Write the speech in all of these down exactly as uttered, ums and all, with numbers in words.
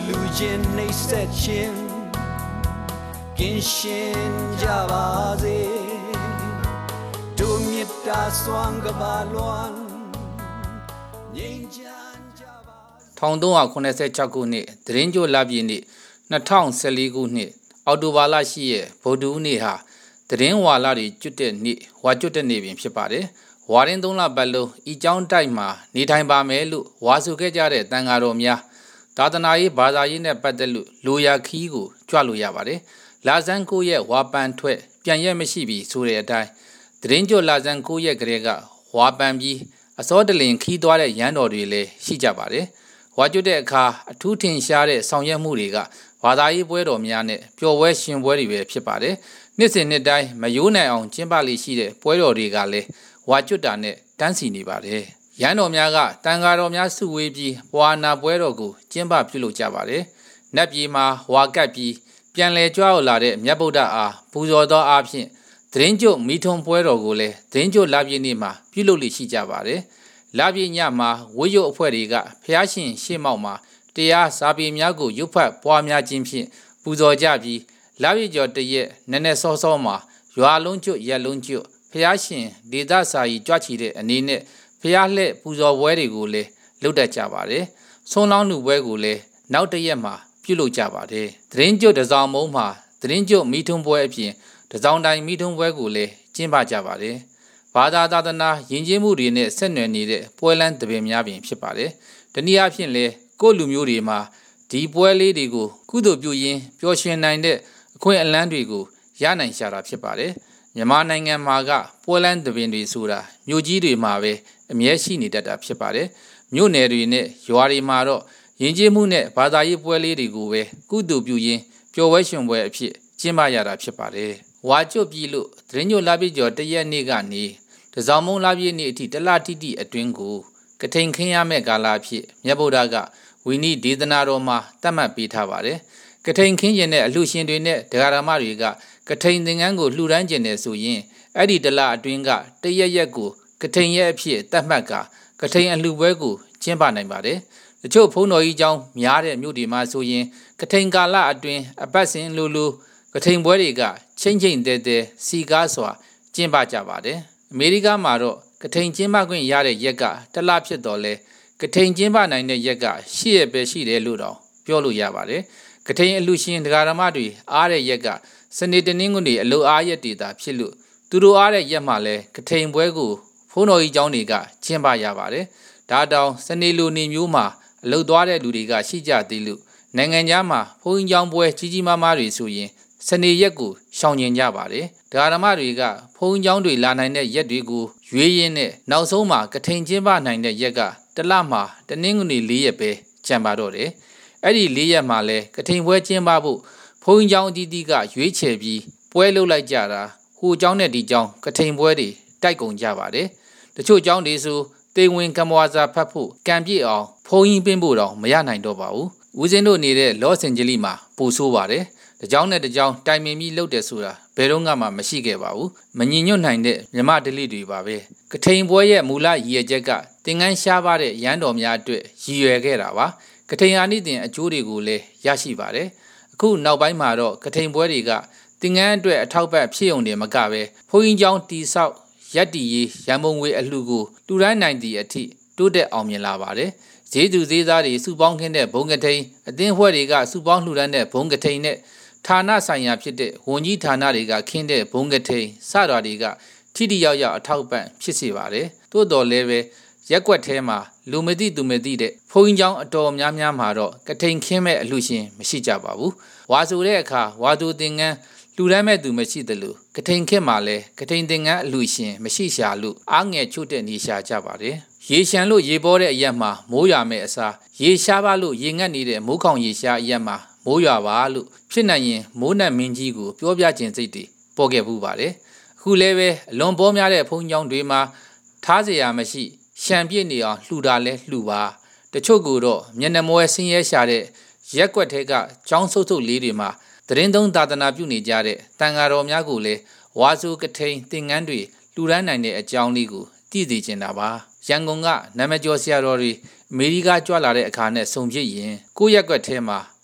လူချင်းနှိမ့်ဆက်ခြင်းကင်းရှင်းကြပါစေတို့မြတ်တာစွမ်းကပါလွန်ငြိမ်းချမ်းကြပါ one thousand three hundred eighty-sixခုနှစ်သတင်းကြိုလပြည့်နေ့two thousand fourteenခုနှစ်အောက်တိုဘာလeightရက်ဗုဒ္ဓဟူးနေ့ဟာသတင်းဝါလတွေကျွတ်တဲ့နေ့ဝါကျွတ်တဲ့နေ့ပင်ဖြစ်ပါတယ်ဝါရင်သုံးလပတ်လုံးဤကျောင်းတိုက်မှာနေထိုင်ပါမယ်လို့ဝါဆိုခဲ့ကြတဲ့တန်ဃာတော်များသာသနာရေးဘာသာရေးနဲ့ပတ်သက်လို့လိုရာခီးကိုကြွလို့ရပါတယ်လာဇန်ကိုရဲ့ဝါပန်ထွက်ပြန်ရက်မရှိပြီဆိုတဲ့အတိုင်းသတင်းကြိုလာဇန်ကိုရဲ့ကလေးကဝါပန်ပြီးအစောတလင်ခီးသွားတဲ့ရန်တော်တွေလည်းရှိကြပါတယ်ဝါကျွတ်တဲ့အခါအထူးထင်ရှားတဲ့ဆောင်ရွက်မှုတွေကဘာသာရေးပွဲတော်များနဲ့ပျော်ပွဲရှင်ပွဲတွေပဲဖြစ်ပါတယ်နှစ်စဉ်နှစ်တိုင်းမယိုးနိုင်အောင်ကျင်းပလိရှိတဲ့ပွဲတော်တွေကလည်းဝါကျွတ်တာနဲ့တန်းစီနေပါတယ်ရန်တော်များကတန်ဃာတော်များစုဝေးပြီးဘွာနာပွဲတော်ကိုကျင်းပပြုလုပ်ကြပါတယ်နတ်ပြည်မှာဝါကပ်ပြီးပြန်လည်ကြွရောက်လာတဲ့မြတ်ဗုဒ္ဓအားပူဇော်သောအားဖြင့်သတင်းကြိုမိထုံပွဲတော်ကိုလည်းသတင်းကြိုလပြည့်နေ့မှာပြုလုပ်လိရှိကြပါတယ်လပြည့်ညမှာဝိယုတ်အဖွဲ့တွေကဖျားရှင်ရှေ့မောက်မှာတရားစာပေများကိုရုပ်ဖတ်ပွားများခြင်းဖြင့်ပူဇော်ကြပြီးလပြည့်ကျော်တရက်နည်းနည်းစောစောမှာရွာလုံးကျွတ်ရက်လုံးကျွတ်ဖျားရှင်ဒေသစာရီကြွချီတဲ့အနေနဲ့ဖျားလှဲ့ပူဇော်ပွဲတွေကိုလည်းလုပ်တတ်ကြပါတယ်ဆွမ်းလောင်းမှုပွဲကိုလည်းနောက်တရက်မှာပြုလုပ်ကြပါတယ်သတင်းကြွတစောင်းမုံမှာသတင်းကြွမိထုံပွဲအပြင်တစောင်းတိုင်းမိထုံပွဲကိုလည်းကျင်းပကြပါတယ်ဘာသာသာသနာယဉ်ကျေးမှုတွေနဲ့ဆက်နွယ်နေတဲ့ပွဲလန်းတပင်များပင်ဖြစ်ပါတယ်တနည်းအားဖြင့်လေကိုယ့်လူမျိုးတွေမှာဒီပွဲလေးတွေကိုကုသိုလ်ပြုရင်းပျော်ရွှင်နိုင်တဲ့အခွင့်အလမ်းတွေကိုရနိုင်ရှာတာဖြစ်ပါတယ်မြန်မာနိုင်ငံမှာကပွဲလန်းတပင်တွေဆိုတာမြို့ကြီးတွေမှာပဲအမြဲရှိနေတတ်တာဖြစ်ပါတယ်မြို့နယ်တွေနဲ့ရွာတွေမှာတော့ယဉ်ကျေးမှုနဲ့ဘာသာရေးပွဲလေးတွေကိုပဲကုသိုလ်ပြုရင်းပျော်ပွဲရှင်ပွဲအဖြစ်ကျင်းပရတာဖြစ်ပါတယ်ဝါကျွတ်ပြီလို့သတင်းညိုလာပြည့်ကျော်တရက်နေ့ကနေတစောင်းမုံလာပြည့်နေ့အထိတလတိတိအတွင်းကိုကထိန်ခင်းရမယ့်ကာလအဖြစ်မြတ်ဗုဒ္ဓကဝိနည်းဒေသနာတော်မှာတတ်မှတ်ပေးထားပါတယ်ကထိန်ခင်းရင်တဲ့အလှရှင်တွေနဲ့ဒကာရမတွေကကထိန်သင်္ကန်းကိုလှူဒန်းကျင်တယ်ဆိုရင်အဲ့ဒီတလအတွင်းကတရက်ရက်ကိုကထိန်ရဲ့အဖြစ်တတ်မှတ်ကကထိန်အလှပွဲကိုကျင်းပနိုင်ပါတယ်တချို့ဘုန်းတော်ကြီးကျောင်းများတဲ့မြို့တွေမှာဆိုရင်ကထိန်ကာလအတွင်းအပတ်စဉ်လိုလိုကထိန်ပွဲတွေကချင်းချင်းတဲတဲစီကားစွာကျင်းပကြပါတယ်အမေရိကမှာတော့ကထိန်ကျင်းပခွင့်ရတဲ့ရက်ကတလဖြစ်တော်လဲကထိန်ကျင်းပနိုင်တဲ့ရက်ကရှစ်ရက်ပဲရှိတယ်လို့တော့ပြောလို့ရပါတယ်ကထိန်အလှရှင်ဒကာရမတွေအားတဲ့ရက်ကစနေတနင်္ဂနွေအလိုအားရက်တွေသာဖြစ်လို့သူတို့အားတဲ့ရက်မှာလဲကထိန်ပွဲကိုဘုန်းတော်ကြီးကျောင်းတွေကကျင်းပရပါတယ်ဒါတောင်စနေလိုနေမျိုးမှာအလုသွားတဲ့လူတွေကရှိကြသေးလို့နိုင်ငံခြားမှာဘုန်းကြီးကျောင်းပွဲကြီးကြီးမားမားတွေဆိုရင်စနေရက်ကိုရှောင်ကျင်ကြပါတယ်ဒကာရမတွေကဘုန်းကြီးကျောင်းတွေလာနိုင်တဲ့ရက်တွေကိုရွေးရင်းနဲ့နောက်ဆုံးမှာကထိန်ကျင်းပနိုင်တဲ့ရက်ကတလမှာတနင်္ဂနွေ၄ရက်ပဲကျန်ပါတော့တယ်အဲ့ဒီ၄ရက်မှာလဲကထိန်ပွဲကျင်းပဖို့ဘုန်းကြီးကျောင်းအသီးသီးကရွေးချယ်ပြီးပွဲလုပ်လိုက်ကြတာဟိုကျောင်းနဲ့ဒီကျောင်းကထိန်ပွဲတွေတိုက်ကုန်ကြပါတယ်တချို့ကျောင်းတွေဆိုတေဝင်ကမ္ဘာစာဖတ်ဖို့ကံပြည့်အောင်ဘုန်းကြီးပင်းဖို့တော့မရနိုင်တော့ပါဘူးဦးစင်းတို့နေတဲ့လော့စ်အန်ဂျလိမှာပို့ဆိုးပါတယ်တကြောင်နဲ့တကြောင်တိုင်ပင်ပြီးလှုပ်တယ်ဆိုတာဘယ်တော့မှမရှိခဲ့ပါဘူးမညင်ညွတ်နိုင်တဲ့မြမဒလိတွေပါပဲကထိန်ပွဲရဲ့မူလရည်ရွယ်ချက်ကသင်္ကန်းရှားပါတဲ့ရန်တော်များအတွက်ရည်ရွယ်ခဲ့တာပါကထိန်အာနိသင်အကျိုးတွေကိုလည်းရရှိပါတယ်အခုနောက်ပိုင်းမှာတော့ကထိန်ပွဲတွေကသင်္ကန်းအတွက်အထောက်ပံ့ဖြစ်ုံတယ်မကပဲဘုန်းကြီးကျောင်းတီဆောက်ရက်တီရေးရန်ပုံငွေအလှကိုတူရန်နိုင်သည့်အထိတိုးတက်အောင်မြင်လာပါတယ်ဈေးသူဈေးသားတွေစုပေါင်းခင်းတဲ့ဘုံကထိန်အသင်းဖွဲ့တွေကစုပေါင်းလှူဒန်းတဲ့ဘုံကထိန်နဲ့ဌာနဆိုင်ရာဖြစ်တဲ့ဝန်ကြီးဌာနတွေကခင်းတဲ့ဘုံကထိန်စတာတွေကထိတိရောက်ရောက်အထောက်ပံ့ဖြစ်စေပါတယ်သို့တော်လည်းပဲရက်ွက်ထဲမှာလူမသိသူမသိတဲ့ဘုန်းကြီးကျောင်းအတော်များများမှာတော့ကထိန်ခင်းမဲ့အလှရှင်မရှိကြပါဘူးဝါဆိုတဲ့အခါဝါသူသင်္ကန်းလူတန်းမဲ့သူမရှိသလိုကထိန်ခင်းမှာလည်းကထိန်သင်္ကန်းအလှရှင်မရှိရှာလို့အားငယ်ချို့တဲ့နေရှာကြပါတယ်ရေရှမ်းလို့ရေပေါ်တဲ့အရက်မှာမိုးရွာမဲ့အစားရေရှားပါလို့ရေငတ်နေတဲ့မိုးခေါင်ရေရှားအရက်မှာမိုးရွာပါလို့ဖြစ်နိုင်ရင်မိုးနတ်မင်းကြီးကိုပြောပြခြင်းစိတ်တွေပေါ်ခဲ့ဘူးပါတယ်အခုလည်းပဲအလွန်ပေါ်များတဲ့ဘုန်းကြီးကျောင်းတွေမှာထားเสียရမရှိရှံပြည့်နေအောင်လှူတာလဲလှူပါတချို့ကတော့မျက်နှာမွဲဆင်းရဲရှာတဲ့ရက်ွက်ထဲကကျောင်းဆုပ်ဆုပ်လေးတွေမှာသတင်းသုံးသာသနာပြုနေကြတဲ့တန်ဃာတော်များကိုလည်းဝါစုကထိန်သင်္ကန်းတွေလှူဒန်းနိုင်တဲ့အကြောင်းလေးကိုသိသိချင်တာပါရန်ကုန်ကနာမည်ကျော်ဆရာတော်တွေအမေရိကကြွလာတဲ့အခါနဲ့ဆုံဖြစ်ရင်ကိုရက်ွက်ထဲမှာ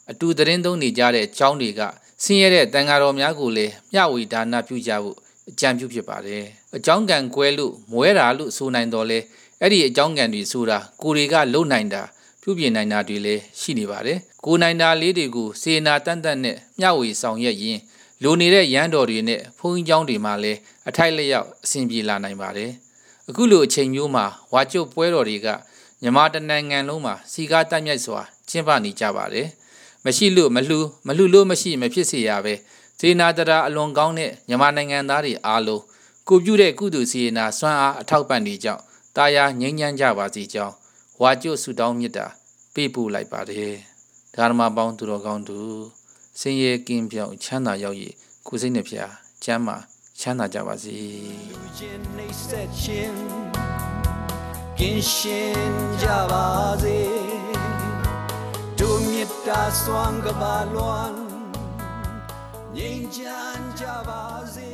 အတူသတင်းသုံးနေကြတဲ့ကျောင်းတွေကဆင်းရဲတဲ့တန်ဃာတော်များကိုလည်းမျှဝေဒါနပြုကြဖို့အကြံပြုဖြစ်ပါတယ်အကြောင်းကံကွဲလို့မွဲတာလို့ဆိုနိုင်တော့လဲအဲ့ဒီအကြောင်းကံတွေဆိုတာကိုယ်တွေကလုံနိုင်တာပြုပြင်နိုင်တာတွေလည်းရှိနေပါတယ်ကိုနိုင်တာလေးတွေကိုစေနာတန်တန်နဲ့မျှဝေဆောင်ရွက်ရင်းလိုနေတဲ့ရန်တော်တွေနဲ့ဘုန်းကြီးကျောင်းတွေမှာလည်းအထိုက်လျောက်အဆင်ပြေလာနိုင်ပါတယ်အခုလိုအချိန်မျိုးမှာဝါကျွတ်ပွဲတော်တွေကမြန်မာတနိုင်ငံလုံးမှာစီကားတိုက်မြိုက်စွာကျင်းပနေကြပါတယ်မရှိလို့မလှူမလှူလို့မရှိမဖြစ်စေရပဲစေနာတရာအလွန်ကောင်းတဲ့မြန်မာနိုင်ငံသားတွေအားလုံးကိုပြုတဲ့ကုသိုလ်စေနာစွမ်းအားအထောက်ပံ့တွေကြောင့်တာယာငြိမ်းချမ်းကြပါစေကြောင်းဝါကျွတ်ဆုတောင်းမြတ်တာပေးပို့လိုက်ပါတယ်ဓမ္မပေါင်းသူတော်ကောင်းတို့ဆင်းရဲကင်းပြောင်းချမ်းသာရောက်ရည်ကိုယ်စိတ်နှဖျားချမ်းသာချမ်းသာကြပါစေကင်းရှင်းကြပါစေတို့မြတ်တာစွမ်းကပါလွန်ငြိမ်းချမ်းကြပါစေ